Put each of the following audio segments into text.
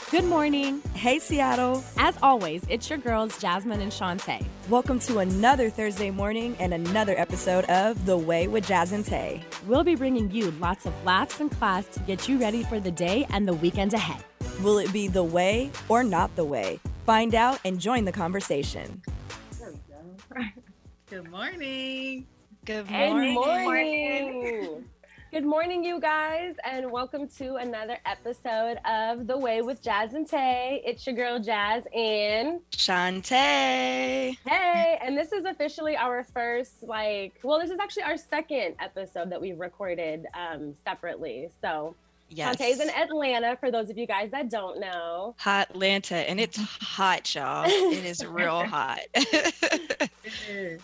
Good morning. Hey, Seattle. As always, it's your girls, Jasmine and Shantae. Welcome to another Thursday morning and another episode of The Way with Jazz and Tay. We'll be bringing you lots of laughs and class to get you ready for the day and the weekend ahead. Will it be the way or not the way? Find out and join the conversation. There we go. Good morning. Good morning. morning. Good morning, you guys, and welcome to another episode of The Way with Jazz and Tay. It's your girl, Jazz, and Shantae. Hey, and this is officially our first, this is actually our second episode that we've recorded separately. So Yes. Shantae's in Atlanta, for those of you guys that don't know. Hot Atlanta, and it's hot, y'all. It is real hot. It is.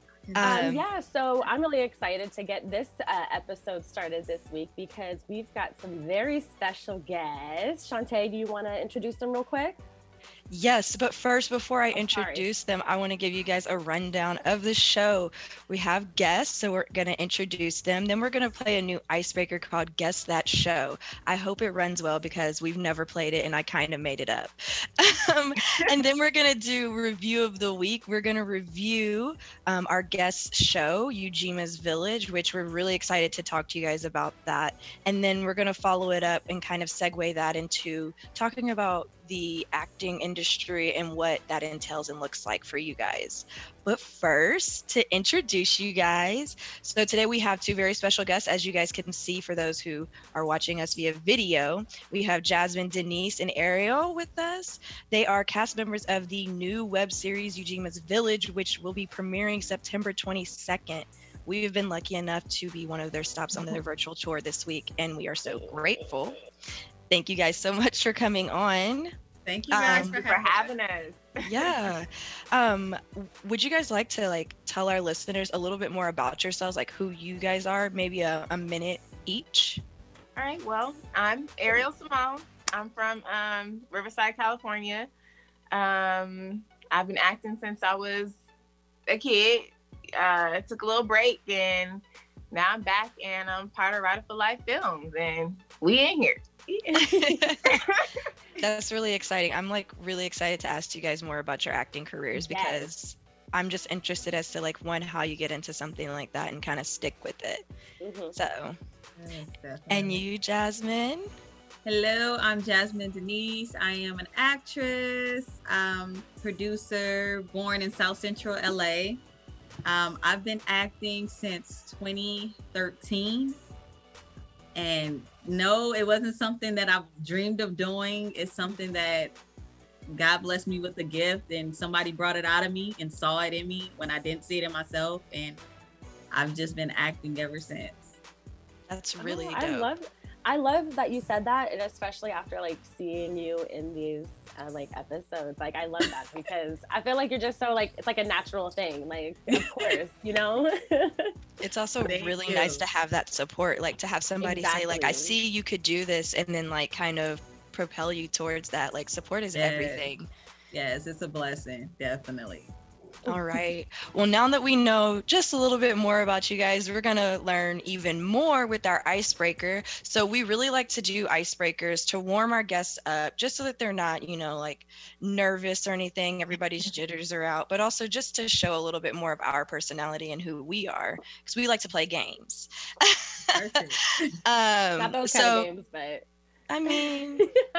So I'm really excited to get this episode started this week because we've got some very special guests. Shantae, do you want to introduce them real quick? Yes, but first, before I introduce them, I want to give you guys a rundown of the show. We have guests, so we're going to introduce them. Then we're going to play a new icebreaker called Guess That Show. I hope it runs well because we've never played it and I kind of made it up. And then we're going to do review of the week. We're going to review our guest show, Ujima's Village, which we're really excited to talk to you guys about that. And then we're going to follow it up and kind of segue that into talking about the acting industry and what that entails and looks like for you guys. But first, to introduce you guys, so today we have two very special guests, as you guys can see for those who are watching us via video. We have Jasmine, Denise, and Ariel with us. They are cast members of the new web series Ujima's Village, which will be premiering September 22nd. We've been lucky enough to be one of their stops on their virtual tour this week, and we are so grateful. Thank you guys so much for coming on. Thank you guys for having us. Yeah. Would you guys like to tell our listeners a little bit more about yourselves, like who you guys are, maybe a minute each? All right. Well, I'm Ariel Simone. I'm from Riverside, California. I've been acting since I was a kid. Took a little break and now I'm back and I'm part of Rider for Life Films and we in here. That's really exciting. I'm really excited to ask you guys more about your acting careers because I'm just interested as to one, how you get into something like that and kind of stick with it. Mm-hmm. So, Yes, and you, Jasmine? Hello, I'm Jasmine Denise. I am an actress, producer, born in South Central LA. I've been acting since 2013. And no, it wasn't something that I've dreamed of doing. It's something that God blessed me with a gift and somebody brought it out of me and saw it in me when I didn't see it in myself. And I've just been acting ever since. That's really dope. I love that you said that, and especially after seeing you in these episodes. I love that because I feel like you're just so it's like a natural thing. Of course, you know. It's also really nice to have that support, to have somebody say I see you could do this, and then kind of propel you towards that. Support is everything. Yes, it's a blessing, definitely. All right. Well, now that we know just a little bit more about you guys, we're going to learn even more with our icebreaker. So we really like to do icebreakers to warm our guests up, just so that they're not, nervous or anything. Everybody's jitters are out, but also just to show a little bit more of our personality and who we are, because we like to play games. Perfect. Not those kind of games, but I mean,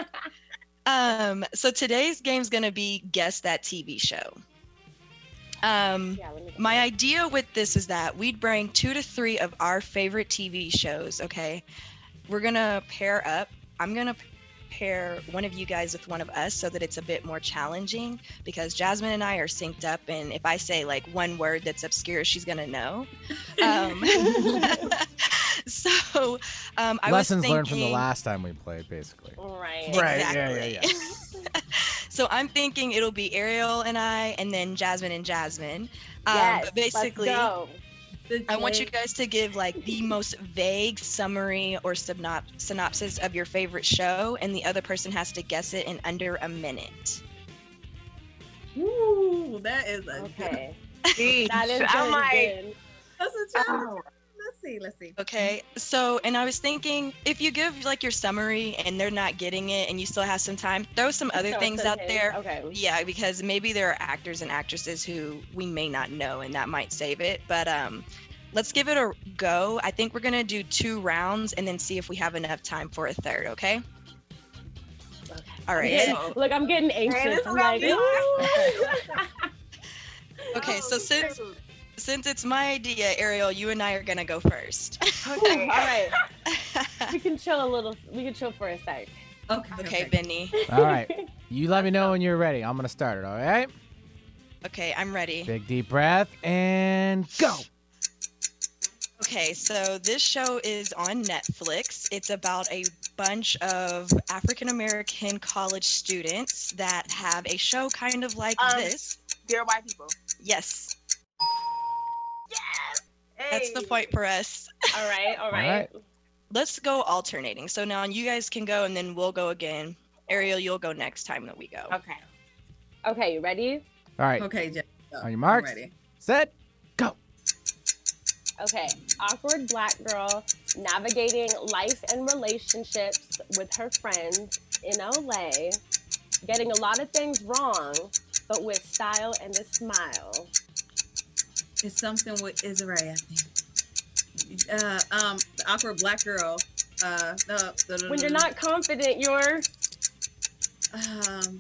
so today's game's going to be Guess That TV Show. My idea with this is that we'd bring 2 to 3 of our favorite TV shows, okay? We're going to pair up. I'm going to pair one of you guys with one of us so that it's a bit more challenging because Jasmine and I are synced up, and if I say one word that's obscure, she's going to know. So I Lessons was learned from the last time we played, basically. Right. Exactly. Yeah. So I'm thinking it'll be Ariel and I, and then Jasmine and Jasmine. Yes, but basically, let's go. I want you guys to give the most vague summary or synopsis of your favorite show, and the other person has to guess it in under a minute. Ooh, that is a okay. Jeez, That is I'm good. That's a challenge. Let's Let's see. Okay, so, and I was thinking, if you give like your summary and they're not getting it and you still have some time, throw some other Throw things some out hints. there. Okay. Yeah, because maybe there are actors and actresses who we may not know and that might save it. But let's give it a go. I think we're gonna do 2 rounds and then see if we have enough time for a third, okay? All right. Yeah, look, I'm getting anxious. this I'm is gonna like, be Okay, so since it's my idea, Ariel, you and I are gonna go first. okay, all right. We can chill a little. We can chill for a sec. Okay, Benny. All right. You let me know when you're ready. I'm going to start it, all right? Okay, I'm ready. Big deep breath and go. Okay, so this show is on Netflix. It's about a bunch of African American college students that have a show kind of like this. Dear white people. Yes, Yes. that's the point for us. All right, all All right. right. Let's go alternating. So now you guys can go and then we'll go again. Ariel, you'll go next time that we go. Okay. Okay, you ready? All right. Okay, Jazz. On your marks. I'm ready. Set. Go. Okay. Awkward black girl navigating life and relationships with her friends in LA, getting a lot of things wrong, but with style and a smile. It's something with Israel, I think. The awkward black girl. When you're not confident, you're. Um,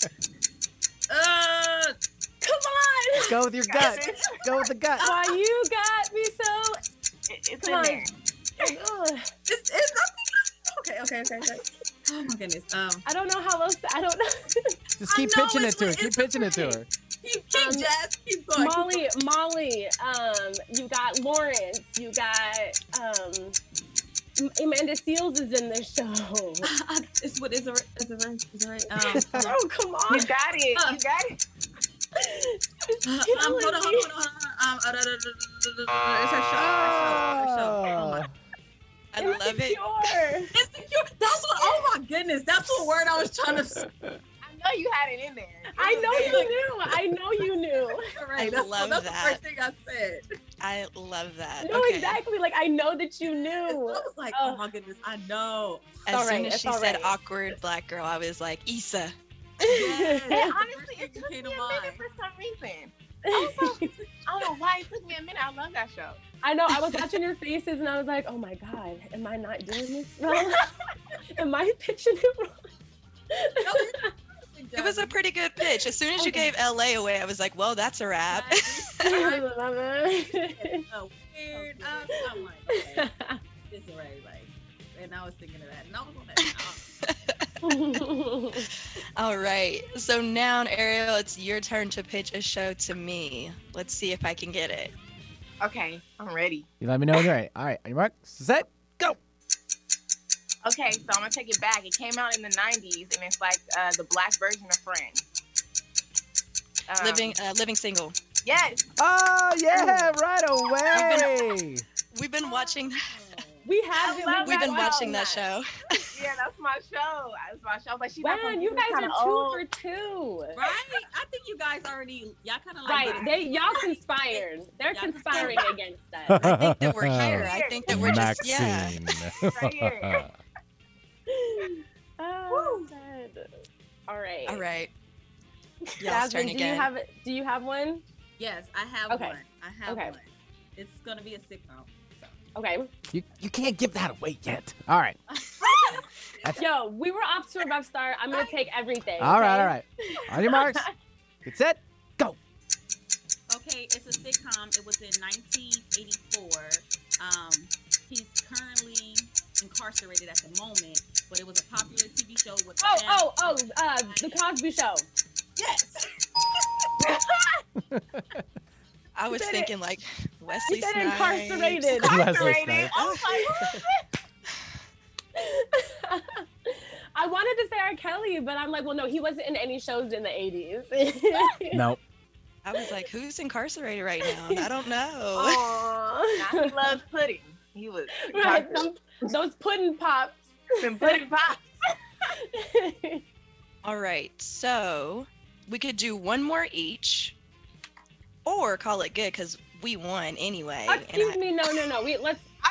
Come on! Go with your gut. Go with the gut. Why you got me so. It's Come in on. there. Ugh. it's okay. Oh my goodness. I don't know how else. I don't know. Just keep I know pitching it it's to her. with- Keep it's pitching it to okay. her. Keep Jazz. Keep going. Molly. You got Lawrence. You got Amanda Seals is in this show. It's what Israel. Oh, come on. You got it. You got it. Hold on. It's her show. Oh my. I love it. Insecure. Insecure. That's what. Oh my goodness. That's what word I was trying to. I know you had it in there. I know you knew. That's love that's that. the first thing I said. I love that. No, Okay. exactly. Like I know that you I knew. was like, oh my goodness, I know. As all soon right, as it's she all said right. awkward black girl, I was like, Issa. Yes. And honestly, First it thing took me came a to minute mind. for some reason. I don't know why it took me a minute. I love that show. I know. I was watching your faces and I was like, oh my god, am I not doing this wrong? Am I pitching it wrong? It was a pretty good pitch. As soon as you gave LA away, I was like, well, that's a wrap. I love it. So weird. I'm like, okay, it's already like, and I was thinking of that, and I was on that. All right. So now, Ariel, it's your turn to pitch a show to me. Let's see if I can get it. Okay, I'm ready. You let me know when you're ready. All right. On your mark. Set. Go. Okay, so I'm gonna take it back. It came out in the '90s, and it's like the black version of Friends. Living single. Yes. Oh, yeah. Right away. We've been watching. We have been, love We've been that watching show. that show. Yeah, that's my show. That's my show. But she wow, got you guys are kinda 2 old. for 2. Right? I think you guys already, y'all kind of like. Right, y'all conspired. They're Y'all conspiring against us. I think that we're here. I think that we're just, yeah. Maxine. Right here. Oh, sad. All right. All right. Y'all's turn Jasmine, again. do you have one? Yes, I have Okay. one. I have Okay. one. It's gonna be a sitcom. So. Okay. You can't give that away yet. All right. Yo, we were off to a rough start. I'm gonna take everything. All right. okay? All right. On your marks. Get set. Go. Okay, it's a sitcom. It was in 1984. He's currently incarcerated at the moment, but it was a popular TV show with. The Cosby Show. Yes. I was said it. thinking like Wesley He said Snipes. incarcerated. Wesley Incarcerated. Snipes. I was like, what? I wanted to say R. Kelly, but I'm like, well, no, he wasn't in any shows in the 80s. Nope. I was like, who's incarcerated right now? I don't know. Aww. Now he loves pudding. He was Right, those pudding pops. some pudding pops. All right, so we could do one more each, or call it good because we won anyway. Excuse me, no.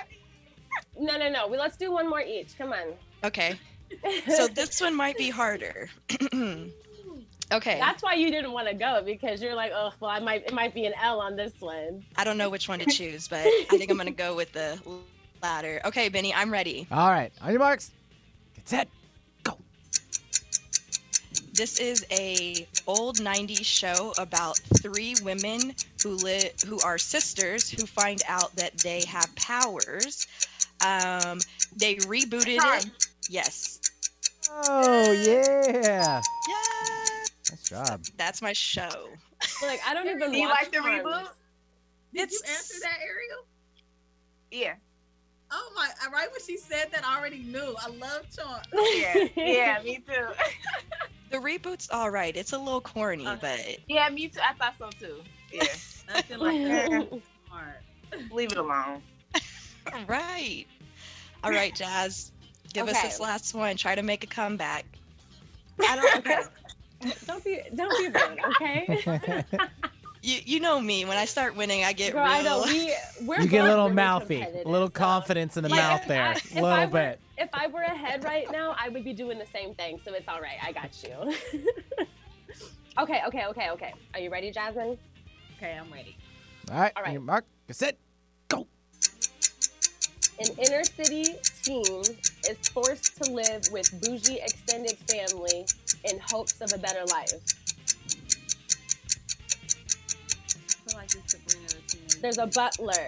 No. Let's do one more each. Come on. Okay. So this one might be harder. Okay. That's why you didn't want to go, because you're like, oh, well, it might be an L on this one. I don't know which one to choose, but I think I'm gonna go with the latter. Okay, Benny, I'm ready. All right. On your marks. Get set. Go. This is a old 90s show about 3 women who are sisters who find out that they have powers. They rebooted it. Yes. Oh, yeah. Yeah. Nice job. That's my show. Like, I don't even Do you watch like the Charmed. reboot? Did you answer that, Ariel? Yeah. Oh my! Right when she said that, I already knew. I love Charmed. Yeah, me too. The reboot's all right. It's a little corny, but Yeah, me too. I thought so too. Yeah. Nothing like that. Smart. Leave it alone. all right. All right, Jazz. Give us Okay. this last one. Try to make a comeback. Okay. Don't be rude, okay? You know me. When I start winning, I get Girl, real. I know we're You get a both little really mouthy, a competitive, little so- confidence in the Like, mouth there, if a little bit. If I were ahead right now, I would be doing the same thing. So it's all right. I got you. Okay. Are you ready, Jasmine? Okay, I'm ready. All right. All On right. your mark. Get set. Go. An inner city teen is forced to live with bougie extended family in hopes of a better life. I feel like it's Sabrina the Teenage There's a butler.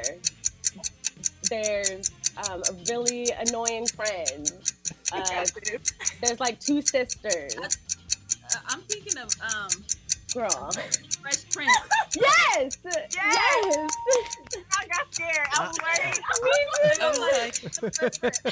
There's a really annoying friend. There's like 2 sisters. I'm thinking of Girl. Fresh Prince. Yes! Yes! I got scared. I was worried. I was like,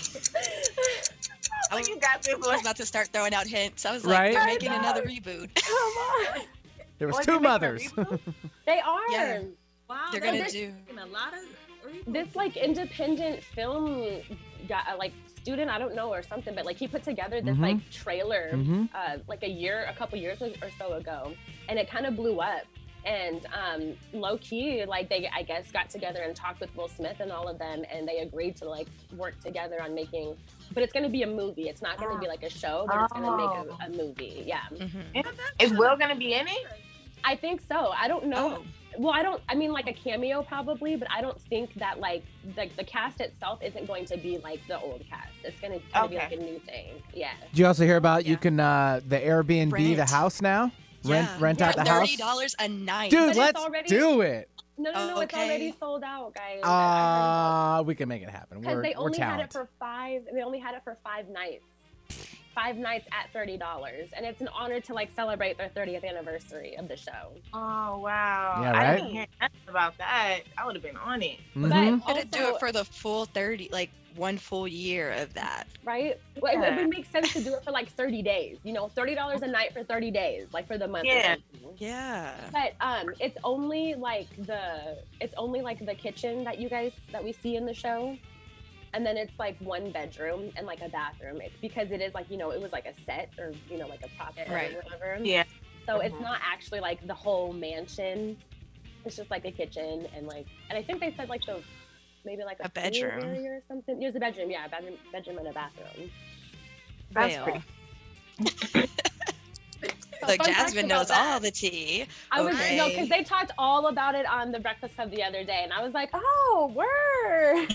Oh, you got this I was one. about to start throwing out hints. I was like, Right? they're I making know. another reboot. Come on. There was What, 2 they make a mothers. reboot? They are. Yeah. Wow, They're they're gonna this- do. making a lot of reboots. This like independent film got like student, I don't know, or something, but like he put together this like trailer like a couple years or so ago, and it kind of blew up. And low key, like they, I guess, got together and talked with Will Smith and all of them, and they agreed to like work together on making. But it's going to be a movie. It's not going to be like a show, but it's going to make a movie. Yeah, Is Will gonna be in it? I think so. I don't know. Oh. Well, I mean, like a cameo probably, but I don't think that like the cast itself isn't going to be like the old cast. It's gonna be like a new thing. Yeah. Did you also hear about you Yeah. can the Airbnb the Rent. house now? Rent Yeah, out the house? $30 a night. Dude, it's let's already- do it. No, Oh, it's okay. already sold out, guys. We can make it happen. Because We're they only had talented. it for 5. They only had it for 5 nights. 5 nights at $30, and it's an honor to like celebrate their 30th anniversary of the show. Oh wow. Yeah, I right? didn't hear nothing about that. I would have been on it. Mhm. But Gotta do also- it for the full 30, like 1 full year of that. Right? Well, it Yeah. would make sense to do it for like 30 days. You know, $30 a night for 30 days, like for the month. or Yeah. something. Yeah. But it's only like the kitchen that we see in the show, and then it's like 1 bedroom and like a bathroom. It's because it is like, you know, it was like a set, or you know, like a prop set Right. or whatever. Yeah. So it's not actually like the whole mansion. It's just like a kitchen and I think they said like maybe like a pool bedroom. area or something. There's a bedroom, yeah, a bedroom and a bathroom. That's Well. pretty. So Look, fun facts Jasmine about knows that. all the tea. I was Okay. because they talked all about it on the Breakfast Club the other day, and I was like, oh, word.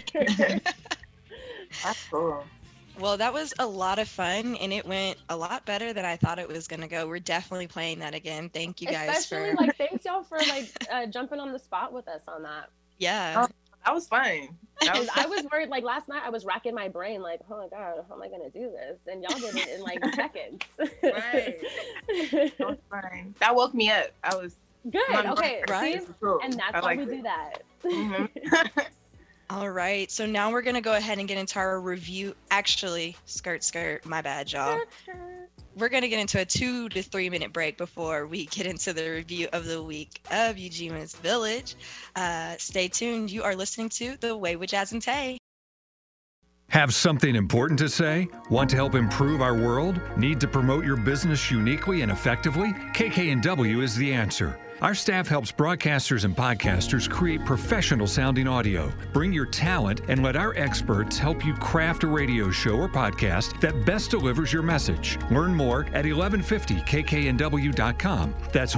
That's cool. Well, that was a lot of fun, and it went a lot better than I thought it was going to go. We're definitely playing that again. Thank you guys Especially for... like thanks y'all for like jumping on the spot with us on that. Yeah. That was fun. That was, I was worried, like last night I was racking my brain like, oh my god, how am I gonna do this? And y'all did it in like seconds. Right. that was fun. That woke me up. I was Good. my Okay. Right. See? cool. And that's I why liked we it. do that. Mhm. All right. So now we're going to go ahead and get into our review. Actually, skirt, my bad, y'all. We're going to get into a 2 to 3 minute break before we get into the review of the week of Eugena's Village. Stay tuned. You are listening to The Way with Jazz and Tay. Have something important to say? Want to help improve our world? Need to promote your business uniquely and effectively? KKNW is the answer. Our staff helps broadcasters and podcasters create professional sounding audio. Bring your talent and let our experts help you craft a radio show or podcast that best delivers your message. Learn more at 1150kknw.com. That's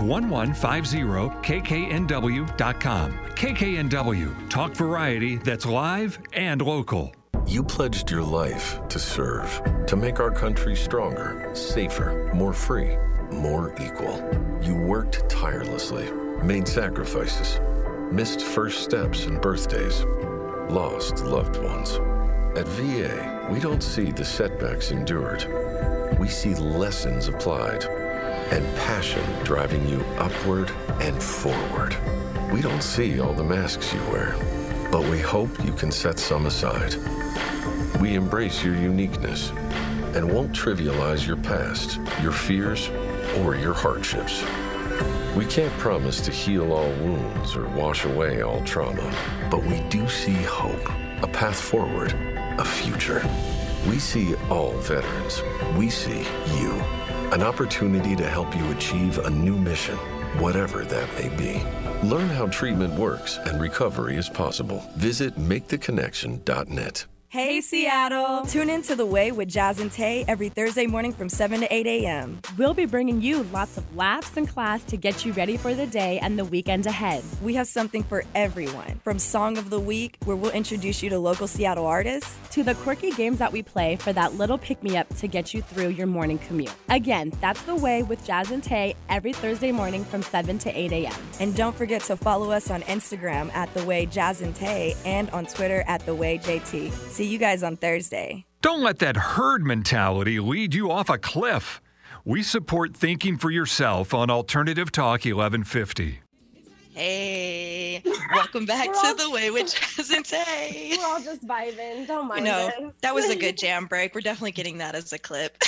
1150kknw.com. KKNW, talk variety that's live and local. You pledged your life to serve, to make our country stronger, safer, more free, more equal. You worked tirelessly, made sacrifices, missed first steps and birthdays, lost loved ones. At VA, we don't see the setbacks endured. We see lessons applied and passion driving you upward and forward. We don't see all the masks you wear, but we hope you can set some aside. We embrace your uniqueness and won't trivialize your past, your fears, or your hardships. We can't promise to heal all wounds or wash away all trauma, but we do see hope, a path forward, a future. We see all veterans. We see you, an opportunity to help you achieve a new mission, whatever that may be. Learn how treatment works and recovery is possible. Visit maketheconnection.net. Hey, Seattle! Tune in to The Way with Jazz and Tay every Thursday morning from 7 to 8 a.m. We'll be bringing you lots of laughs and class to get you ready for the day and the weekend ahead. We have something for everyone, from Song of the Week, where we'll introduce you to local Seattle artists, to the quirky games that we play for that little pick-me-up to get you through your morning commute. Again, that's The Way with Jazz and Tay every Thursday morning from 7 to 8 a.m. And don't forget to follow us on Instagram at The Way Jazz and Tay and on Twitter at The Way JT. See you guys on Thursday. Don't let that herd mentality lead you off a cliff. We support thinking for yourself on Alternative Talk 1150. Hey, welcome back to The Way with Jazz and Tay. We're all just vibing. Don't mind No, us. that was a good jam break. We're definitely getting that as a clip.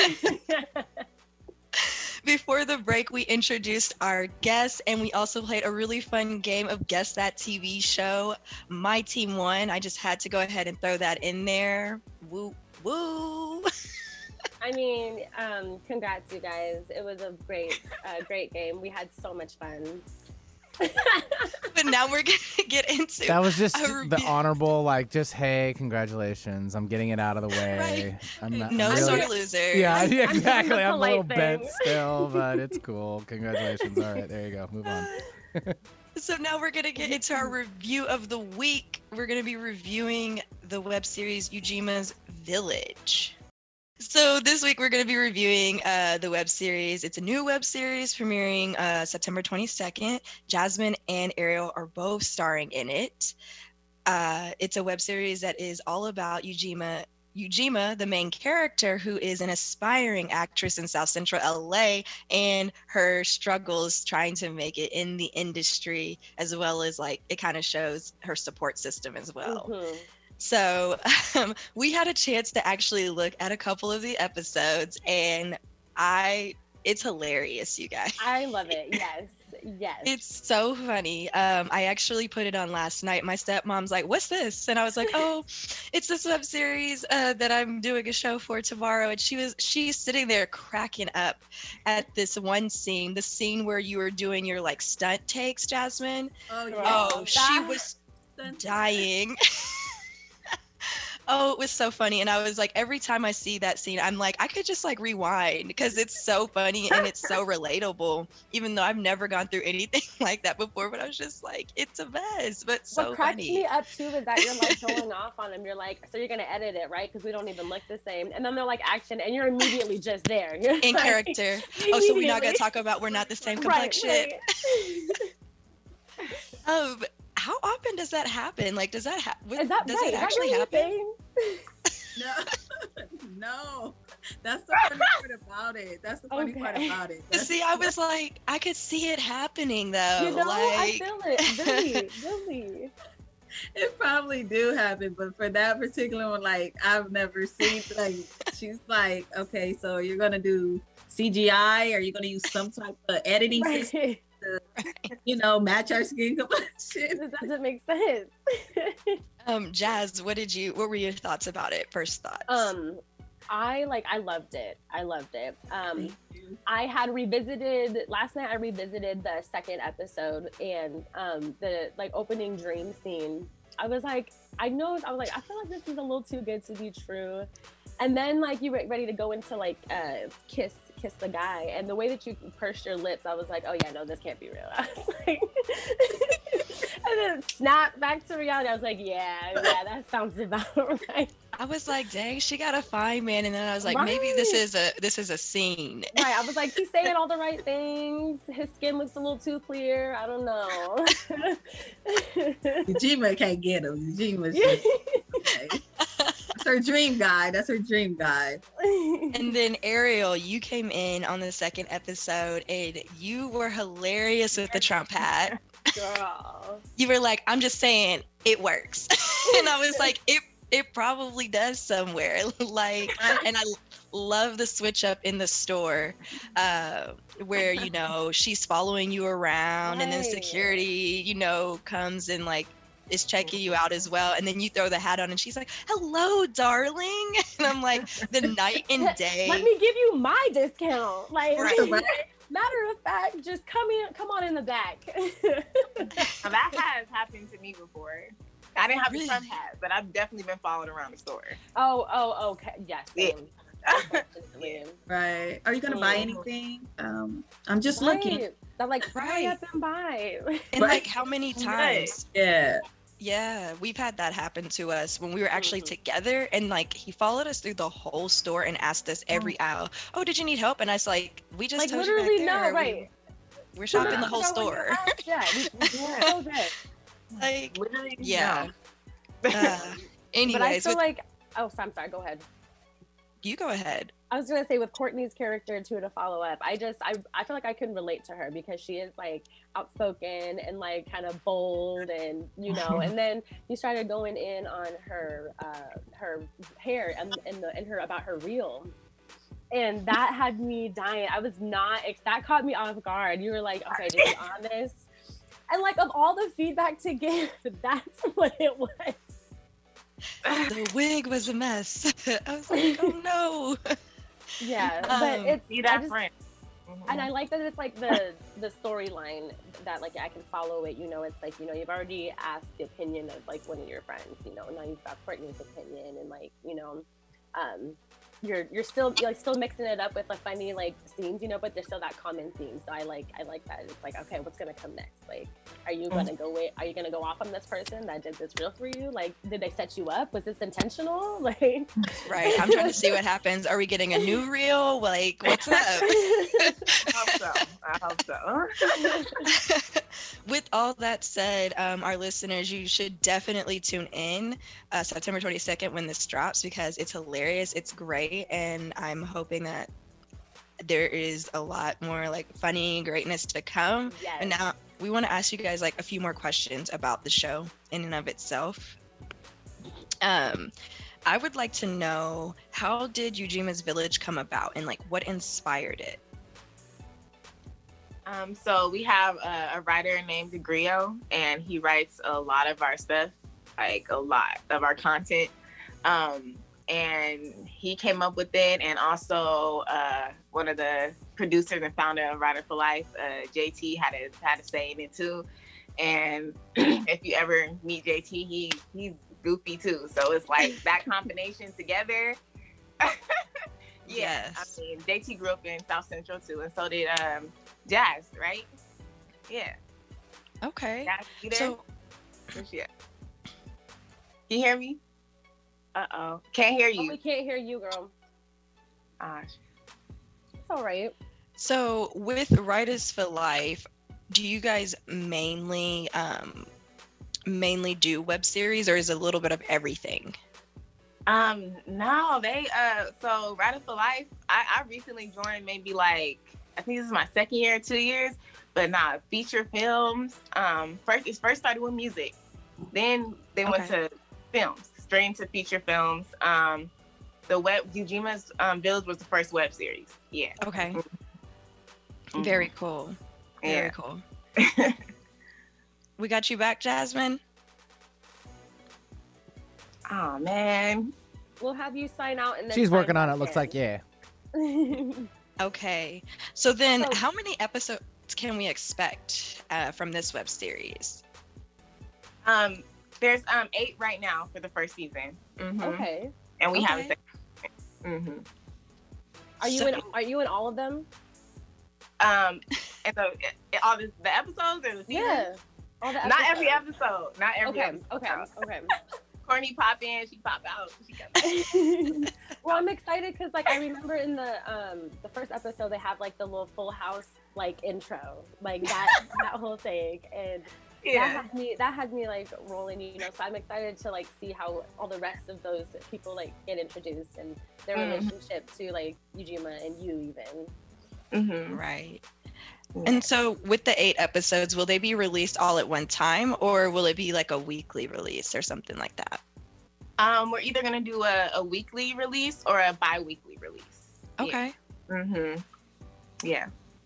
Before the break, we introduced our guests, and we also played a really fun game of Guess That TV Show. My team won. I just had to go ahead and throw that in there. Woo, woo. I mean, congrats, you guys. It was a great game. We had so much fun. But now we're going to get into That was just a the review. honorable, like, just, hey, congratulations. I'm getting it out of the way. I'm not, No I'm really, sore loser. Yeah, I'm doing the exactly. I'm a little polite bent thing. still, but it's cool. Congratulations. All right, there you go. Move on. So now we're going to get into our review of the week. We're going to be reviewing the web series Ujima's Village. So this week we're going to be reviewing the web series. It's a new web series premiering September 22nd. Jasmine and Ariel are both starring in it. It's a web series that is all about Ujima, the main character, who is an aspiring actress in South Central LA, and her struggles trying to make it in the industry, as well as, like, it kind of shows her support system as well. Mhm. So we had a chance to actually look at a couple of the episodes, and it's hilarious, you guys. I love it. Yes. Yes. It's so funny. I actually put it on last night. My stepmom's like, "What's this?" And I was like, "Oh, it's this web series that I'm doing a show for tomorrow." And she's sitting there cracking up at this one scene, the scene where you were doing your, like, stunt takes, Jasmine. Oh, yeah. Oh, she was dying. Oh, it was so funny. And I was like, every time I see that scene, I'm like, I could just, like, rewind, because it's so funny and it's so relatable, even though I've never gone through anything like that before. But I was just like, it's a mess, but so what cracks funny. me up too is that you're, like, going off on them. You're like, so you're gonna edit it, right? Because we don't even look the same. And then they're like, action, and you're immediately just there. You're In like, character. Oh, so we're not gonna immediately. talk about we're not the same Right, complexion. right. How often does that happen? Like, does that Is that does right? that Is that actually really a happen? thing? No, no. That's the funny part about it. That's the funny part Okay. about it. That's- See, I was like, I could see it happening though. You know, I like, feel it. Really. It probably do happen, but for that particular one, like, I've never seen, like, she's like, okay, so you're gonna do CGI, or you're gonna use some type of editing system Right. to match our skin complexion. It doesn't make sense. Jazz, what were your thoughts about it? First thoughts. I loved it. I had revisited last night. I revisited the second episode and the opening dream scene. I was like, I feel like this is a little too good to be true. And then you were ready to go into kiss the guy, and the way that you pursed your lips, I was like, oh yeah, no, this can't be real. I was like, and then snap back to reality. I was like, yeah, that sounds about right. I was like, dang, she got a fine man, and then I was like, maybe this is a scene. Right. I was like, he's saying all the right things. His skin looks a little too clear. I don't know. Ujima can't get him. Ujima's just, okay. That's her dream guy. And then Ariel, you came in on the second episode, and you were hilarious with the Trump hat. Girl. You were like, I'm just saying, it works. And I was like, it probably does somewhere. And I love the switch up in the store where, she's following you around, and then security, comes and is checking you out as well. And then you throw the hat on and she's like, hello, darling. And I'm like, the night and day. Let me give you my discount. Right. Matter of fact, just come on in the back. That has happened to me before. I didn't have a Trump hat, but I've definitely been followed around the store. Oh, okay. Yes. Yeah. Right. Are you gonna buy anything? I'm just looking. I'm like, hurry up and buy. And how many times? Yeah, we've had that happen to us when we were actually together, and he followed us through the whole store and asked us every aisle, oh, did you need help? And I was like, we just told literally you back there. No, right. We're shopping the whole store. Literally, yeah. Anyways, but I feel I'm sorry, go ahead. You go ahead. I was gonna say with Courtney's character too, to follow up, I feel like I can relate to her because she is outspoken and kind of bold, and and then you started going in on her hair and her about her reel, and that had me dying. I was not, that caught me off guard. You were like, okay, to be honest, and of all the feedback to give, that's what it was. The wig was a mess. I was like, oh no. Yeah, but it's and I like that it's the storyline that I can follow it. It's you've already asked the opinion of one of your friends. Now you've got Courtney's opinion, and you're still mixing it up with funny scenes, but there's still that common theme. So I like that. It's okay, what's gonna come next? Are you gonna go off on this person that did this reel for you? Did they set you up? Was this intentional? Right. I'm trying to see what happens. Are we getting a new reel? What's up? I hope so. With all that said, our listeners, you should definitely tune in September 22nd when this drops, because it's hilarious. It's great. And I'm hoping that there is a lot more funny greatness to come. Yes. And now we want to ask you guys a few more questions about the show in and of itself. I would like to know, how did Ujima's Village come about, and what inspired it? So we have a writer named Grio, and he writes a lot of our stuff, a lot of our content. And he came up with it, and also one of the producers and founder of Writer for Life, JT, had a say in it too. And if you ever meet JT, he's goofy too. So it's that combination together. Yeah, yes. I mean, JT grew up in South Central too, and so did Jazz, right? Yeah. Okay. Jazz, you there? So, yeah. Can you hear me? Uh-oh. Can't hear you. Oh, we can't hear you, girl. Gosh. It's all right. So with Writers for Life, do you guys mainly do web series, or is it a little bit of everything? No, so Writers for Life, I recently joined, maybe I think this is my second year, 2 years, but feature films. It first started with music, then they went to films. Straight into feature films. Ujima's Village was the first web series. Yeah. Okay. Very cool. Very cool. We got you back, Jasmine. Oh man. We'll have you sign out and then She's sign working on it. back Looks in. like, yeah. Okay. So then, So- how many episodes can we expect from this web series? There's 8 right now for the first season. Mhm. Okay. And we have a Okay. second. Mm-hmm. Are you So- in? Are you in all of them? And so all the episodes or the seasons? Yeah. All the Not every episodes. episode. Not every Okay. episode. Okay. Okay. Courtney pop in, she pop out. She come back. Well, I'm excited because like I remember in the first episode they have like the little Full House like intro, like that whole thing, and Yeah. that had me like rolling, you know. So I'm excited to like see how all the rest of those people like get introduced and their relationship to like Yujima and you even. Mm-hmm. Right. And so with the 8 episodes, will they be released all at one time, or will it be like a weekly release or something like that? We're either gonna do a weekly release or a bi-weekly release. Okay. Yeah. Mm-hmm. Yeah.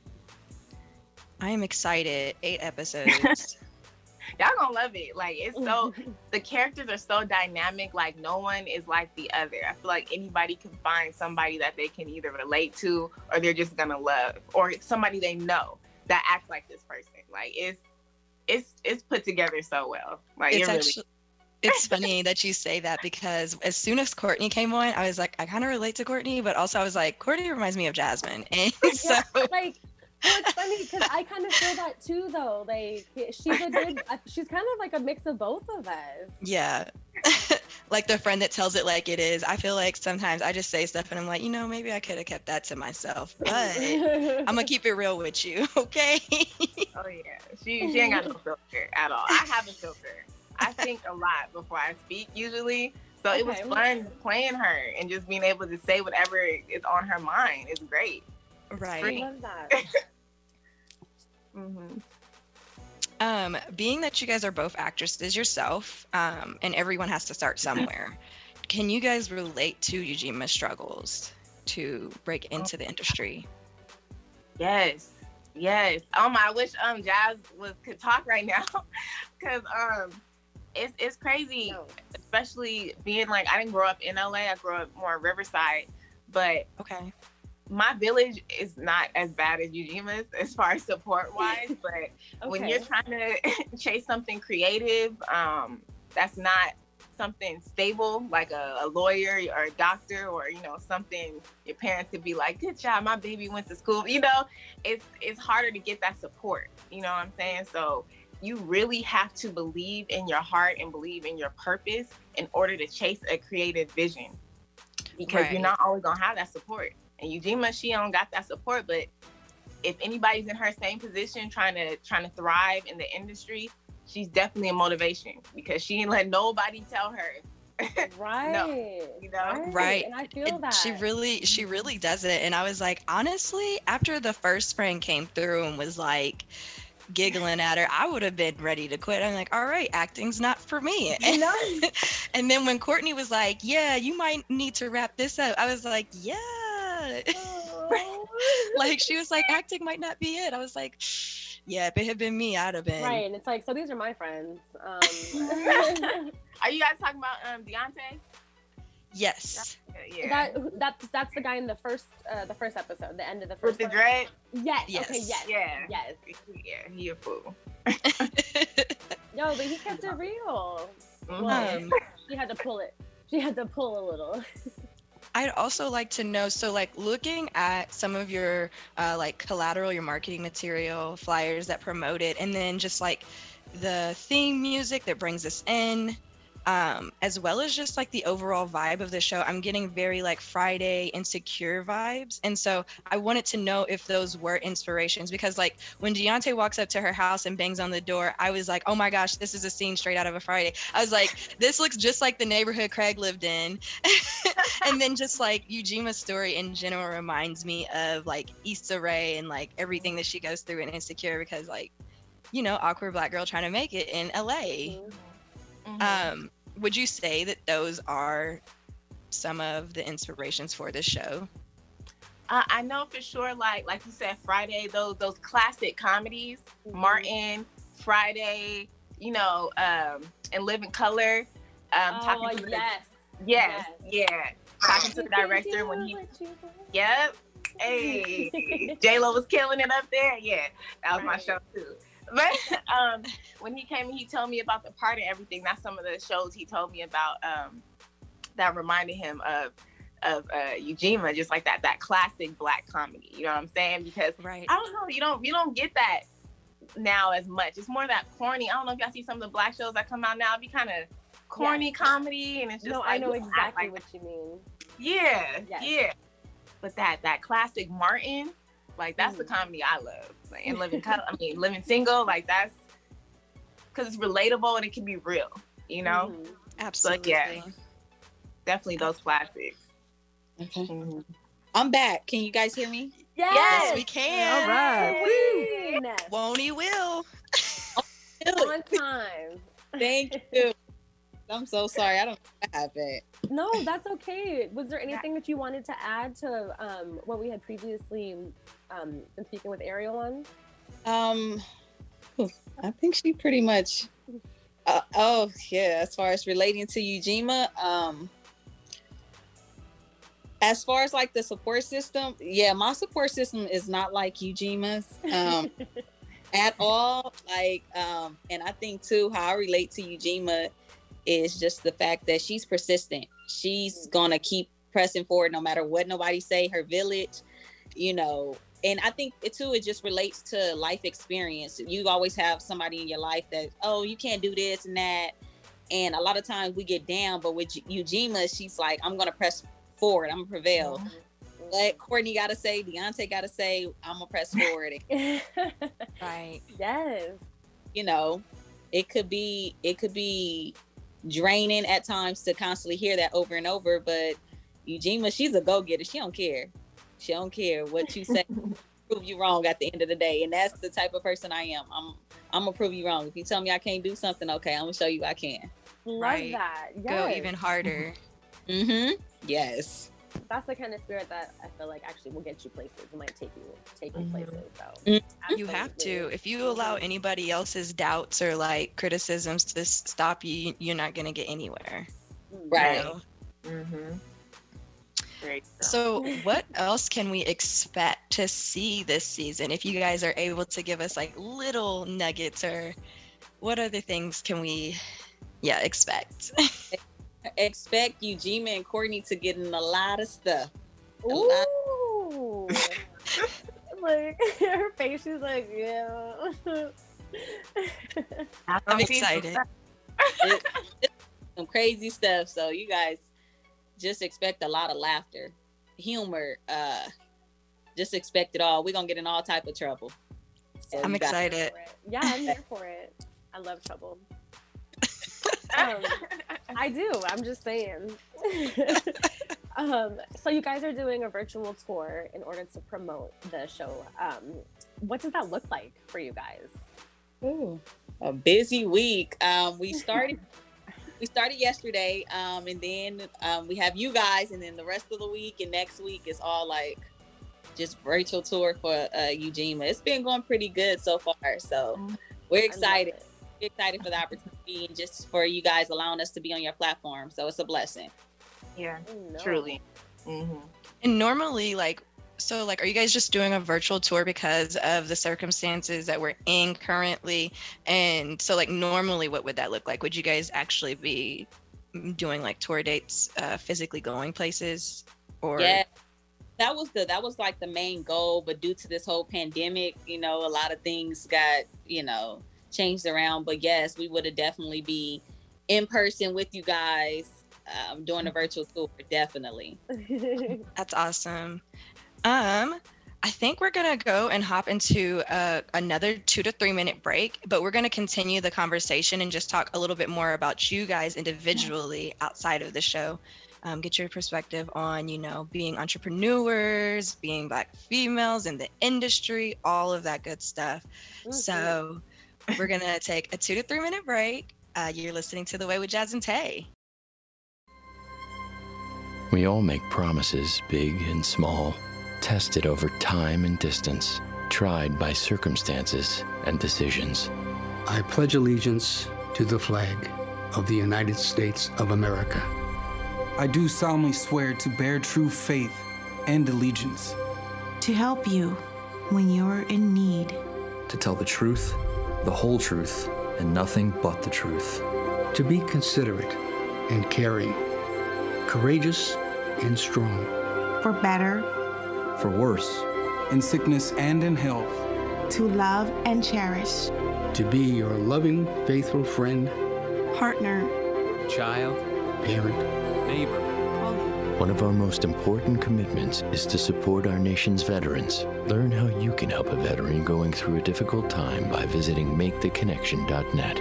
I am excited. 8 episodes. Y'all gonna love it. Like it's so the characters are so dynamic, like no one is like the other. I feel like anybody can find somebody that they can either relate to or they're just gonna love, or somebody they know that acts like this person. Like it's put together so well. Like It's it really actually, it's funny that you say that, because as soon as Courtney came on, I was like, I kind of relate to Courtney, but also I was like, Courtney reminds me of Jasmine. And so Yeah, like, well, it's funny because I kind of feel that too, though. Like, she's kind of like a mix of both of us. yeah. Like the friend that tells it like it is. I feel like sometimes I just say stuff and I'm like, maybe I could have kept that to myself, but I'm gonna keep it real with you, okay? Oh yeah, she ain't got no filter at all. I have a filter. I think a lot before I speak usually, so it was Okay. fun playing her and just being able to say whatever is on her mind. It's great. Right. I love that. Mm-hmm. Being that you guys are both actresses yourself, and everyone has to start somewhere, can you guys relate to Yujima's struggles to break into the industry? Yes. I wish Jazz could talk right now, because it's crazy, No. especially being like I didn't grow up in LA. I grew up more in Riverside, but Okay. my village is not as bad as Yujima's as far as support wise. But when you're trying to chase something creative, that's not something stable like a lawyer or a doctor, or something your parents could be like, good job, my baby went to school. It's harder to get that support. You know what I'm saying? So you really have to believe in your heart and believe in your purpose in order to chase a creative vision, because Right. you're not always gonna have that support. And Yujima, she don't got that support, but if anybody's in her same position trying to thrive in the industry, she's definitely a motivation, because she didn't let nobody tell her. Right. Right. And I feel that. She really does it. And I was like, honestly, after the first friend came through and was like giggling at her, I would have been ready to quit. I'm like, all right, acting's not for me. And then when Courtney was like, yeah, you might need to wrap this up, I was like, yeah. Like, she was like, acting might not be it. I was like, yeah, if it had been me, I'd have been. Right, and it's like, so these are my friends. Are you guys talking about Deontay? Yes. Yeah. That's the guy in the first episode, the end of the With first the one. dread? Yes. Yes. Okay. Yes. Yeah. Yes. Yeah, he a fool. No, but he kept it real. Mhm. Well, she had to pull it. She had to pull a little. I'd also like to know, so like looking at some of your like collateral, your marketing material, flyers that promote it, and then just like the theme music that brings us in, as well as just like the overall vibe of the show, I'm getting very like Friday Insecure vibes. And so I wanted to know if those were inspirations, because like when Deontay walks up to her house and bangs on the door, I was like, oh my gosh, this is a scene straight out of a Friday. I was like, this looks just like the neighborhood Craig lived in. And then just like Yujima's story in general reminds me of like Issa Rae and like everything that she goes through in Insecure, because like, awkward Black girl trying to make it in LA. Mhm. Would you say that those are some of the inspirations for this show? I know for sure, like you said, Friday, those classic comedies, Martin, Friday, you know, and Live in Color. Talking to yes, yeah. Talking to the director when he, yep. Hey, J-Lo was killing it up there. Yeah, that was my show too. But when he came and he told me about the part and everything, that's some of the shows he told me about that reminded him of Ujima, just like that classic Black comedy. You know what I'm saying? Because I don't know, you don't get that now as much. It's more that corny. I don't know if y'all see some of the Black shows that come out now. It'd be kind of corny comedy, and it's just I know exactly what you mean. Yeah, yeah. But that classic Martin, like that's the comedy I love. Like, and Living Single, like that's because it's relatable and it can be real, you know. Absolutely. So, yeah, definitely those classics. Okay. I'm back. Can you guys hear me? Yes, we can. All right. Won't he will. On time. Thank you. I'm so sorry. I don't know what happened. No, that's okay. Was there anything that you wanted to add to what we had previously been speaking with Ariel on? I think she pretty much. As far as relating to Ujima, as far as like the support system, my support system is not like Ujima's at all. Like, and I think too how I relate to Ujima is just the fact that she's persistent. She's gonna keep pressing forward no matter what nobody say. Her village, you know. And I think it just relates to life experience. You always have somebody in your life that, oh, you can't do this and that. And a lot of times we get down, but with Ujima, she's like, I'm gonna press forward. I'm gonna prevail. What Courtney gotta say, Deontay gotta say, I'm gonna press forward. Right. Yes. You know, it could be draining at times to constantly hear that over and over, but Ujima, she's a go-getter. She don't care what you say. Prove you wrong at the end of the day, and that's the type of person I am. I'm gonna prove you wrong. If you tell me I can't do something, okay, I'm gonna show you I can. Love that. Yes. Go even harder. Yes. That's the kind of spirit that I feel like actually will get you places. It might take you places. So you have to. If you allow anybody else's doubts or like criticisms to stop you, you're not gonna get anywhere. Right. You know? Great. So what else can we expect to see this season? If you guys are able to give us like little nuggets, or what other things can we expect? Expect Ujima and Courtney to get in a lot of stuff. Ooh. Like her face, she's like, yeah. I'm excited. It's some crazy stuff. So you guys just expect a lot of laughter, humor. Just expect it all. We're gonna get in all type of trouble. So I'm excited. Yeah, I'm here for it. I love trouble. I do. I'm just saying. So you guys are doing a virtual tour in order to promote the show. What does that look like for you guys? Ooh, a busy week. We started yesterday, and then we have you guys, and then the rest of the week and next week is all like just virtual tour for Ujima. It's been going pretty good so far, so we're excited. We're excited for the opportunity and just for you guys allowing us to be on your platform. So it's a blessing. Yeah, truly. And normally, are you guys just doing a virtual tour because of the circumstances that we're in currently? And so, like, normally, what would that look like? Would you guys actually be doing like tour dates, physically going places? Or yeah, that was like the main goal. But due to this whole pandemic, a lot of things got changed around. But yes, we would have definitely be in person with you guys doing a virtual tour. Definitely. That's awesome. I think we're gonna go and hop into another 2 to 3 minute break, but we're gonna continue the conversation and just talk a little bit more about you guys individually outside of the show. Get your perspective on, being entrepreneurs, being Black females in the industry, all of that good stuff. So we're gonna take a 2 to 3 minute break. You're listening to The Way with Jazz and Tay. We all make promises, big and small. tested over time and distance, tried by circumstances and decisions. I pledge allegiance to the flag of the United States of America. I do solemnly swear to bear true faith and allegiance. To help you when you're in need. To tell the truth, the whole truth, and nothing but the truth. To be considerate and caring, courageous and strong. For better. For worse. In sickness and in health. To love and cherish. To be your loving, faithful friend. Partner. Child. Parent. Neighbor. One of our most important commitments is to support our nation's veterans. Learn how you can help a veteran going through a difficult time by visiting maketheconnection.net.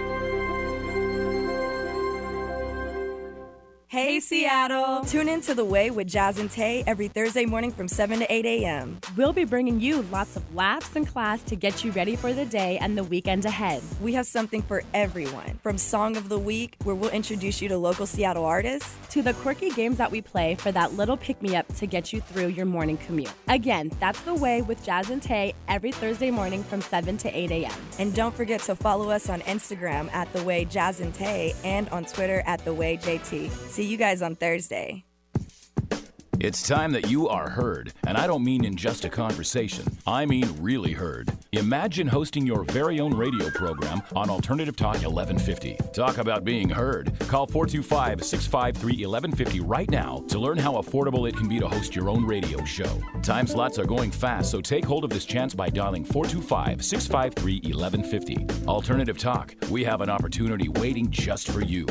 Hey, Seattle! Tune in to The Way with Jazz and Tay every Thursday morning from 7 to 8 a.m. We'll be bringing you lots of laughs and class to get you ready for the day and the weekend ahead. We have something for everyone, from Song of the Week, where we'll introduce you to local Seattle artists, to the quirky games that we play for that little pick-me-up to get you through your morning commute. Again, that's The Way with Jazz and Tay every Thursday morning from 7 to 8 a.m. And don't forget to follow us on Instagram at The Way Jazz and Tay and on Twitter at The Way JT. See you guys on Thursday. It's time that you are heard, and I don't mean in just a conversation. I mean really heard. Imagine hosting your very own radio program on Alternative Talk 1150. Talk about being heard. Call 425-653-1150 right now to learn how affordable it can be to host your own radio show. Time slots are going fast, so take hold of this chance by dialing 425-653-1150. Alternative Talk, we have an opportunity waiting just for you.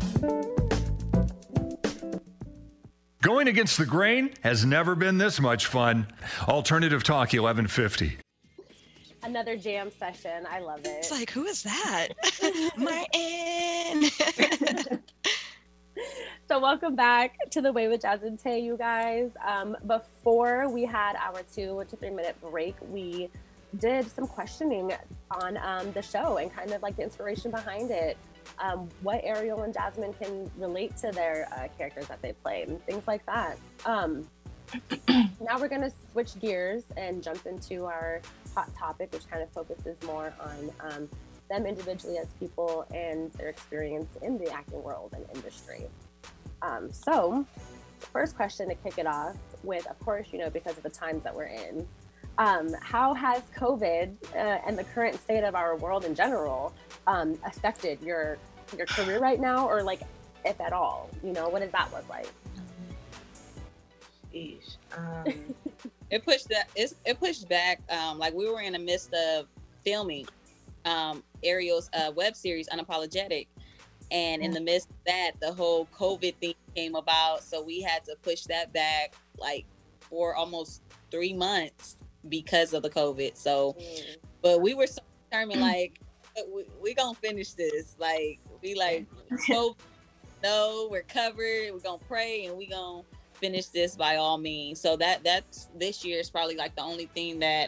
Going against the grain has never been this much fun. Alternative Talk 1150. Another jam session. I love it. It's like, who is that? Martin. So welcome back to The Way with Jazz and Tay, you guys. Before we had our 2 to 3 minute break, we did some questioning on the show and kind of like the inspiration behind it. What Ariel and Jasmine can relate to their characters that they play and things like that. Now we're going to switch gears and jump into our hot topic, which kind of focuses more on them individually as people and their experience in the acting world and industry. So first question to kick it off with, of course, because of the times that we're in, how has COVID and the current state of our world in general affected your career right now, or like if at all? What does that look like? It pushed back. Like we were in the midst of filming Ariel's web series Unapologetic, and in the midst of that, the whole COVID thing came about, so we had to push that back like for almost 3 months because of the COVID. So but we were so determined, like we gonna finish this. Like we like, no, we're covered. We're gonna pray and we gonna finish this by all means. So that's this year is probably like the only thing that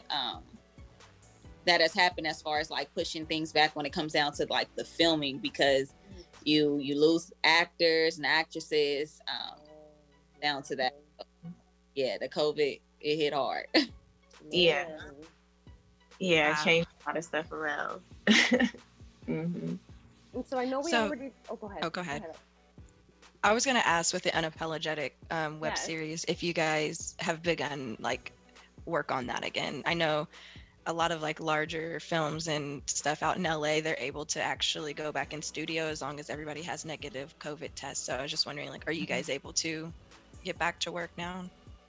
that has happened as far as like pushing things back when it comes down to like the filming, because you lose actors and actresses down to that. Yeah, the COVID, it hit hard. Yeah, changed a lot of stuff around. And so I know we already. Oh, go ahead. Go ahead. I was going to ask with the Unapologetic web series if you guys have begun like work on that again. I know a lot of like larger films and stuff out in LA, they're able to actually go back in studio as long as everybody has negative COVID tests. So I was just wondering, like, are you guys able to get back to work now?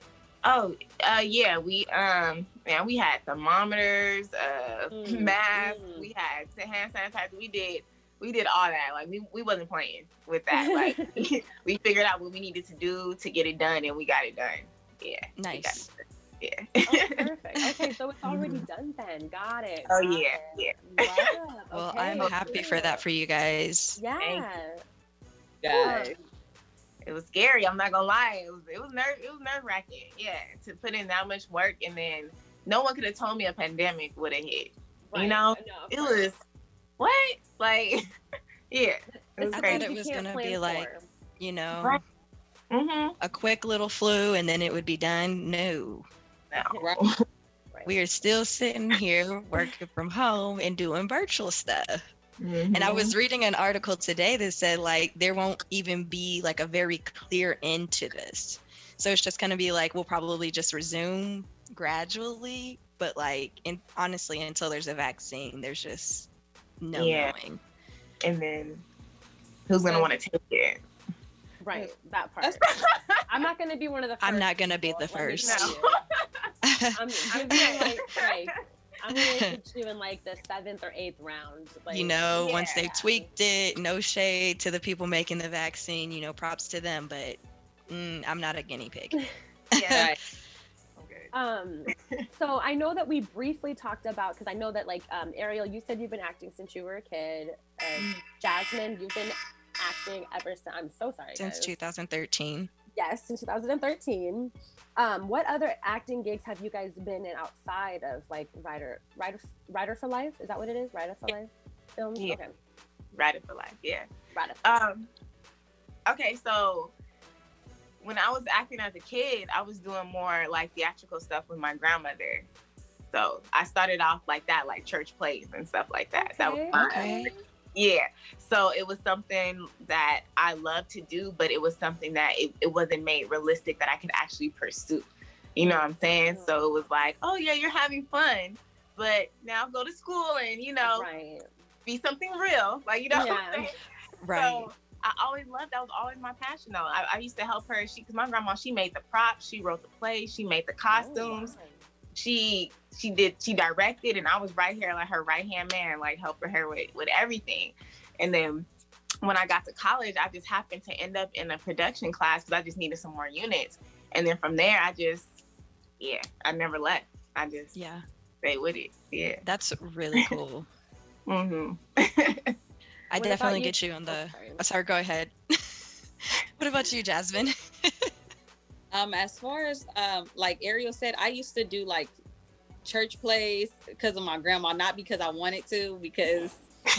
Yeah, we had thermometers, masks, we had hand sanitizer, we did all that. Like we wasn't playing with that. Like we figured out what we needed to do to get it done, and we got it done. Yeah. Nice. Yeah. Oh, perfect. Okay, so it's already done then. Got it. Oh yeah. Well, I'm happy for that for you guys. Yeah. Guys. It was scary. I'm not gonna lie. It was nerve-wracking. Yeah, to put in that much work, and then no one could have told me a pandemic would have hit. Right. It was what? Like, yeah. It was I crazy. thought it was gonna be like, right. a quick little flu, and then it would be done. No. now. We are still sitting here working from home and doing virtual stuff. And I was reading an article today that said like there won't even be like a very clear end to this. So it's just going to be like we'll probably just resume gradually, but like honestly until there's a vaccine, there's just no knowing. And then who's going to want to take it? Right, that part. I'm not going to be one of the first. I'm not going to be the first. I'm giving like I'm going to put you in like the 7th or 8th round. Like, once they've tweaked it, no shade to the people making the vaccine, props to them, but I'm not a guinea pig. Yeah. So I know that we briefly talked about, because I know that like Ariel, you said you've been acting since you were a kid. Jasmine, you've been acting ever since, I'm so sorry, since 2013. Yes, since 2013. What other acting gigs have you guys been in outside of like Rider for Life? Is that what it is? Rider for Life films? Yeah. Okay. Rider for Life, yeah. Rider for Life. Okay, so when I was acting as a kid, I was doing more like theatrical stuff with my grandmother. So I started off like that, like church plays and stuff like that. That was fun. Okay. Yeah. So it was something that I loved to do, but it was something that it wasn't made realistic that I could actually pursue. You know what I'm saying? So it was like, oh yeah, you're having fun, but now go to school and, be something real. Like, what I'm saying? Right. So I always loved, that was always my passion though. I used to help her. Cause my grandma, she made the props, she wrote the plays, she made the costumes. She directed, and I was right here like her right-hand man, like helping her with everything. And then when I got to college, I just happened to end up in a production class because I just needed some more units. And then from there, I never left. I just stay with it. Yeah. That's really cool. I definitely get you on the, sorry, go ahead. What about you, Jasmine? As far as like Ariel said, I used to do like church plays because of my grandma, not because I wanted to, because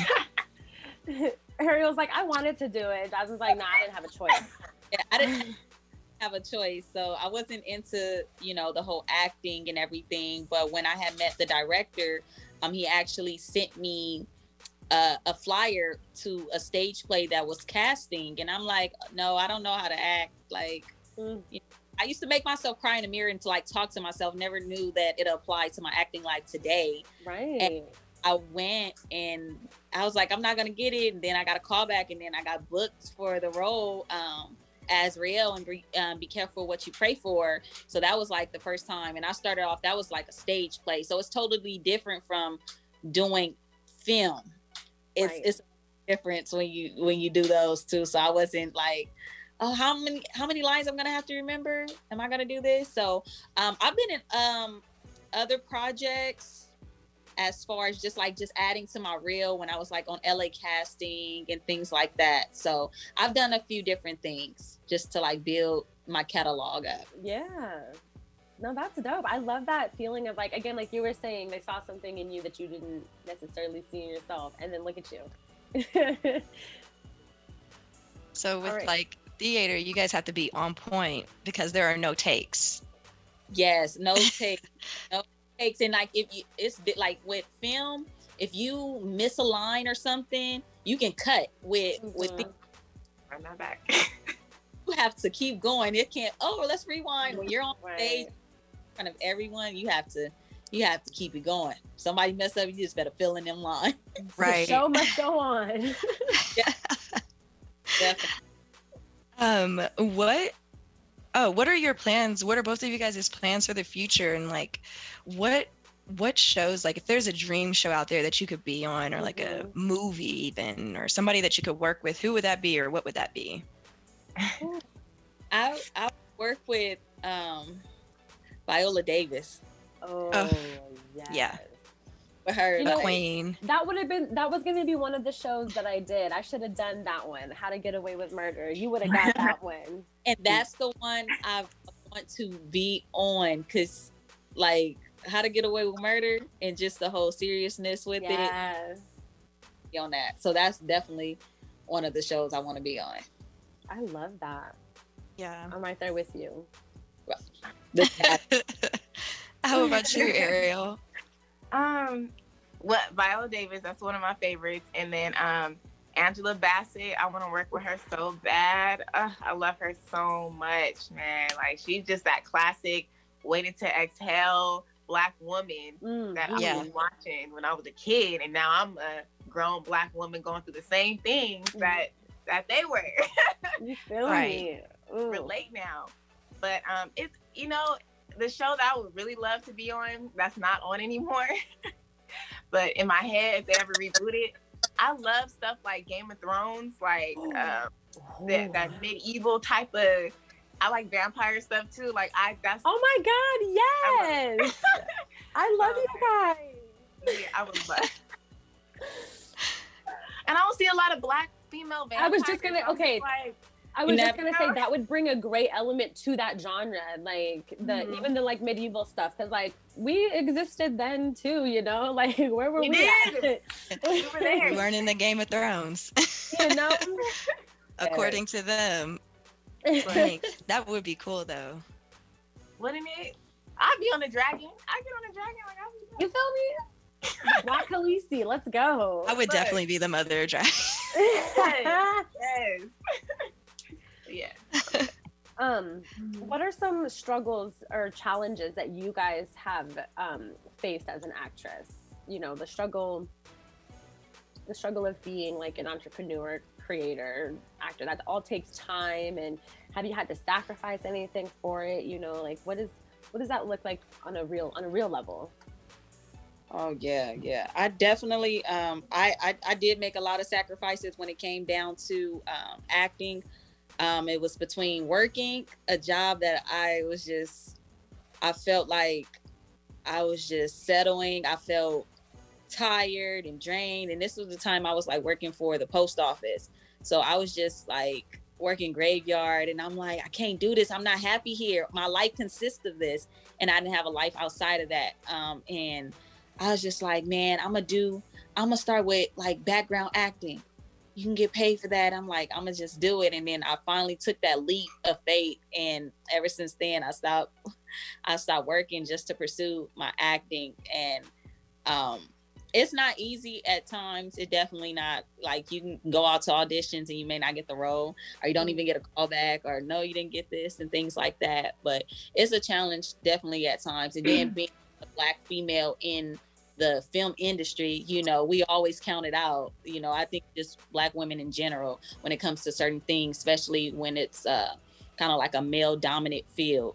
Ariel's like, I wanted to do it. Jasmine's like, nah, I didn't have a choice. Yeah, I didn't have a choice. So I wasn't into, the whole acting and everything. But when I had met the director, he actually sent me a flyer to a stage play that was casting. And I'm like, no, I don't know how to act. Like, I used to make myself cry in the mirror and to like talk to myself. Never knew that it applied to my acting life today. Right. And I went and I was like, I'm not gonna get it. And then I got a call back, and then I got booked for the role as Riel and Be Careful What You Pray For. So that was like the first time, and I started off. That was like a stage play, so it's totally different from doing film. It's a difference when you do those two. So I wasn't like, oh, how many lines I'm gonna have to remember? Am I gonna do this? So I've been in other projects as far as just adding to my reel when I was like on LA Casting and things like that. So I've done a few different things just to like build my catalog up. Yeah. No, that's dope. I love that feeling of like, again, like you were saying, they saw something in you that you didn't necessarily see in yourself, and then look at you. So with like theater, you guys have to be on point because there are no takes. Yes, no takes. No takes. And like it's like with film, if you miss a line or something, you can cut with I'm not back. You have to keep going. It can't, let's rewind. When you're on stage in front of everyone, you have to keep it going. Somebody mess up, you just better fill in them lines. Right. The show must go on. Definitely. What are your plans? What are both of you guys' plans for the future? And like, what shows, like if there's a dream show out there that you could be on, or like a movie even, or somebody that you could work with, who would that be, or what would that be? I work with Viola Davis. Yeah. For her, the queen. That was going to be one of the shows that I did. I should have done that one, How to Get Away with Murder. You would have got that one. And that's the one I want to be on, because like How to Get Away with Murder and just the whole seriousness with it. Be on that. So that's definitely one of the shows I want to be on. I love that. Yeah. I'm right there with you. How about you, Ariel? Viola Davis, that's one of my favorites. And then Angela Bassett, I want to work with her so bad. I love her so much, man. Like, she's just that classic Waiting to Exhale Black woman that I was watching when I was a kid, and now I'm a grown Black woman going through the same things that they were. You feel me? Relate now. But it's, you know, the show that I would really love to be on, that's not on anymore. But in my head, if they ever reboot it, I love stuff like Game of Thrones, like that medieval type of. I like vampire stuff too. Like that's. Oh my God! Yes, I love you guys. Yeah, I would love. And I don't see a lot of Black female vampires. I was just gonna say that would bring a great element to that genre, like even the like medieval stuff, because like we existed then too, you know, like where were we at? We were there. We weren't in the Game of Thrones, you know, according to them. Like, that would be cool though. Wouldn't it? I'd be on the dragon. I get on the dragon. Like, you feel me? Black Khaleesi, let's go. I would definitely be the mother of dragon. Yes. Yeah. What are some struggles or challenges that you guys have faced as an actress? You know, the struggle of being like an entrepreneur, creator, actor. That all takes time. And have you had to sacrifice anything for it? You know, like what does that look like on a real level? Oh yeah. I definitely I did make a lot of sacrifices when it came down to acting. It was between working a job that I felt like I was just settling. I felt tired and drained. And this was the time I was like working for the post office. So I was just like working graveyard, and I'm like, I can't do this. I'm not happy here. My life consists of this. And I didn't have a life outside of that. And I was just like, man, I'm gonna start with like background acting. You can get paid for that. I'm like, I'm gonna just do it. And then I finally took that leap of faith. And ever since then, I stopped working just to pursue my acting. And it's not easy at times. It's definitely not. Like, you can go out to auditions and you may not get the role, or you don't even get a call back, or no, you didn't get this, and things like that. But it's a challenge definitely at times. And then being a Black female in the film industry, you know, we always count it out. You know, I think just Black women in general, when it comes to certain things, especially when it's kind of like a male dominant field.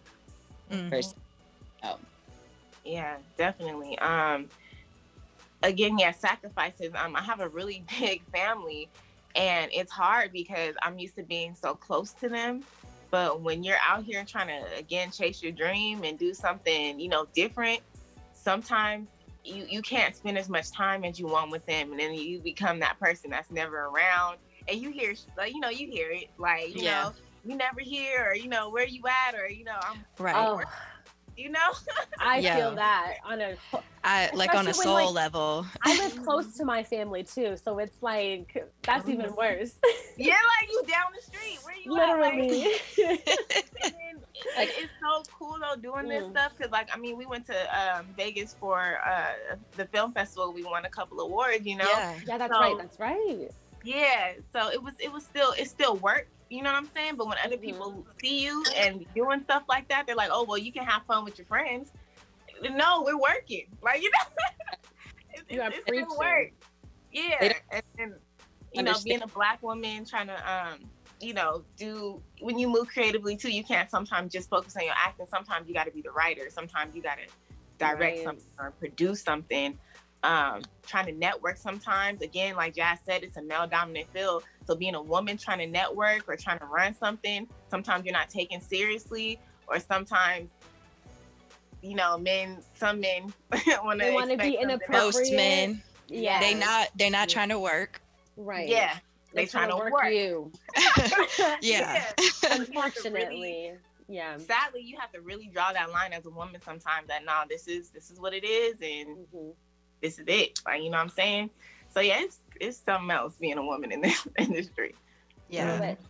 Yeah, definitely. Again, sacrifices. I have a really big family, and it's hard because I'm used to being so close to them. But when you're out here trying to, again, chase your dream and do something, you know, different, sometimes you can't spend as much time as you want with them. And then you become that person that's never around. And you hear, like, you know, you hear it. Like, you know, we never hear, or, you know, where you at? Or, you know, I'm right. Oh. You know, I feel that on a soul level. I live close to my family too, so it's like that's even worse. Yeah, like you down the street. Where you literally? Like, it's so cool though doing this stuff, because like, I mean, we went to Vegas for the film festival. We won a couple awards, you know. Yeah, that's right. That's right. Yeah, so it's still work. You know what I'm saying? But when other people see you and doing stuff like that, they're like, oh, well, you can have fun with your friends. No, we're working. Like, you know, it's still work. Yeah. And you know, being a Black woman, trying to, you know, when you move creatively too, you can't sometimes just focus on your acting. Sometimes you got to be the writer. Sometimes you got to direct something or produce something. Trying to network sometimes, again, like Jazz said, it's a male dominant field. So being a woman trying to network or trying to run something, sometimes you're not taken seriously, or sometimes, you know, some men want to be inappropriate. Most men, yeah, they're not trying to work. Right. Yeah, they're trying to work you. Yeah. Unfortunately. Yeah. Sadly, you have to really draw that line as a woman sometimes, that nah, this is what it is, and this is it. Like, you know what I'm saying? So yeah, it's something else being a woman in this industry. Yeah.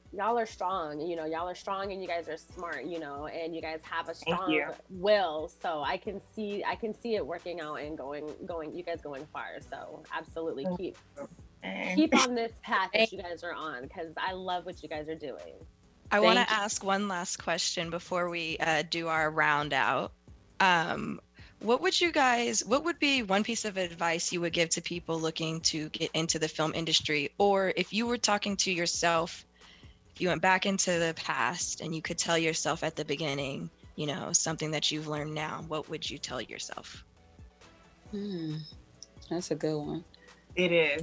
y'all are strong. You know, y'all are strong, and you guys are smart. You know, and you guys have a strong you. will. So I can see it working out and going. You guys going far. So absolutely keep on this path that you guys are on, because I love what you guys are doing. I want to ask one last question before we do our round out. What would be one piece of advice you would give to people looking to get into the film industry? Or if you were talking to yourself, if you went back into the past and you could tell yourself at the beginning, you know, something that you've learned now, what would you tell yourself? That's a good one. It is.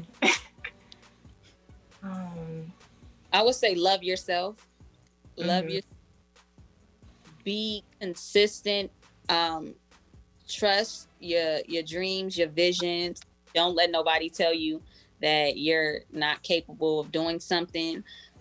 I would say love yourself. Love yourself. Be consistent. Trust your dreams, your visions. Don't let nobody tell you that you're not capable of doing something.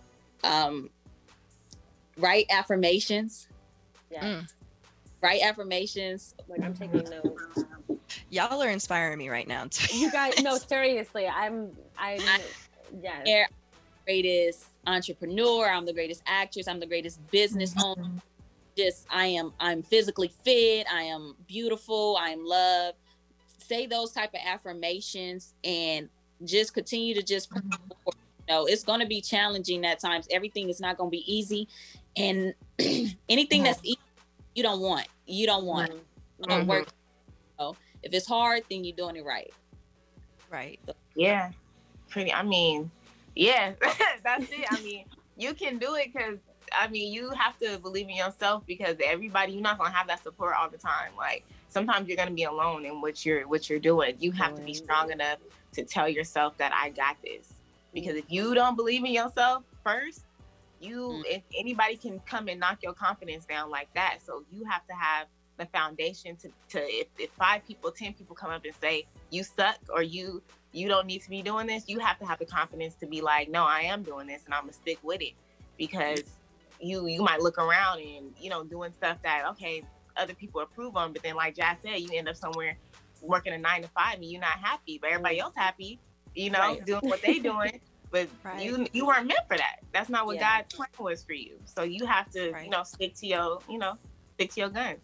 Write affirmations. Yeah. Write affirmations. Like, I'm taking notes. Y'all are inspiring me right now. You guys, no, seriously, I'm yes. I'm the greatest entrepreneur. I'm the greatest actress. I'm the greatest business owner. I'm physically fit. I am beautiful. I am loved. Say those type of affirmations and just continue to just, you know, it's going to be challenging at times. Everything is not going to be easy, and anything that's easy, you don't want. You don't work. So if it's hard, then you're doing it right. Right. Yeah. I mean, yeah, that's it. I mean, you can do it because, I mean, you have to believe in yourself, because you're not going to have that support all the time. Like, sometimes you're going to be alone in what you're doing. You have to be strong enough to tell yourself that I got this. Because if you don't believe in yourself first, if anybody can come and knock your confidence down like that. So you have to have the foundation to if 5 people, 10 people come up and say you suck or you don't need to be doing this, you have to have the confidence to be like, no, I am doing this and I'm gonna stick with it. Because you might look around and, you know, doing stuff that, okay, other people approve on, but then like Jazz said, you end up somewhere working a 9 to 5 and you're not happy, but everybody else happy, you know, doing what they doing. But you weren't meant for that. That's not what God's plan was for you. So you have to, you know, stick to your guns.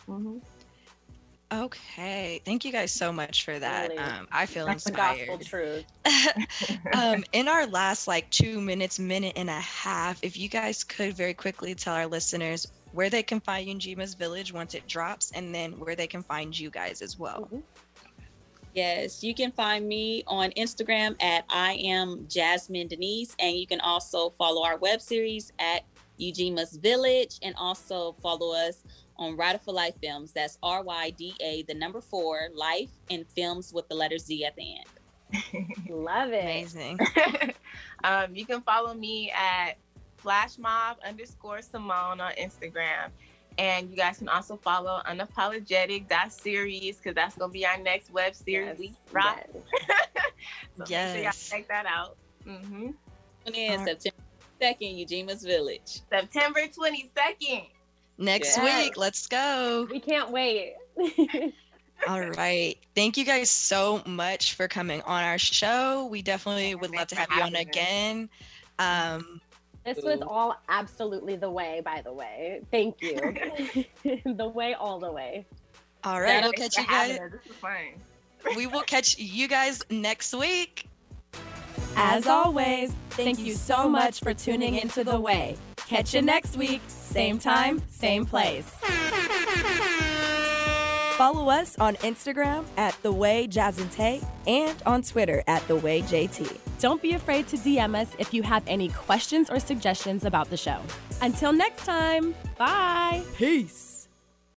Okay, thank you guys so much for that. Really? I feel That's inspired. The gospel truth. In our last like 2 minutes, minute and a half, if you guys could very quickly tell our listeners where they can find Ujima's Village once it drops, and then where they can find you guys as well. Yes, you can find me on Instagram at I am Jasmine Denise, and you can also follow our web series at Ujima's Village, and also follow us on Rider for Life Films. That's RYDA 4 Life, and Films with the letter Z at the end. Love it. Amazing. You can follow me at flashmob_Simone on Instagram. And you guys can also follow Unapologetic.series, because that's going to be our next web series we drop. So make sure y'all check that out. September 2nd, Ujima's Village. September 22nd. Next week. Let's go. We can't wait. All right. Thank you guys so much for coming on our show. We definitely would love to have you on again. This was all absolutely the way, by the way. Thank you. The way, all the way. All right. We'll catch you guys. This is fun. We will catch you guys next week. As always, thank you so much for tuning into The Way. Catch you next week, same time, same place. Follow us on Instagram at The Way Jazz and Tay, and on Twitter at The Way JT. Don't be afraid to DM us if you have any questions or suggestions about the show. Until next time, bye. Peace.